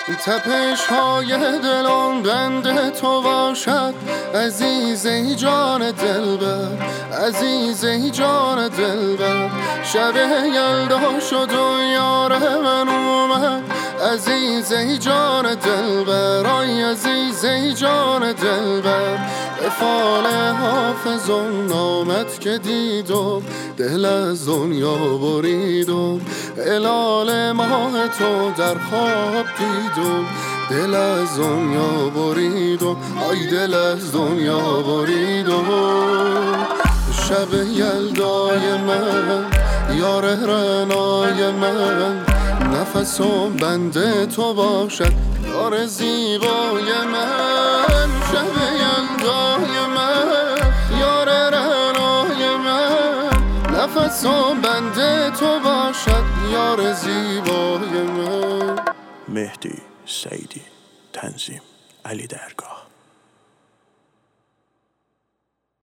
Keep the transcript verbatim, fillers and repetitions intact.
تپش های دلم بند تو باشد، عزیزی جان دلبر، عزیزی جان دلبر. شب یلدا شد و یار من اومد، عزیزی جان دلبر، آی عزیزی جان دلبر. به فال حافظم نامت که دیدم، دل از دنیا بریدم. هلال ماه تو در خواب دیدم، دل از دنیا بریدم، آی دل از دنیا بریدم. شب یلدای من، یار رعنای من، نفسم بند تو باشد، یار زیبای من. شب یلدای من، یار رعنای من، نفسم بند تو باشد، یار زیبای من. مهدی سیدی، تنظیم علی درگاه.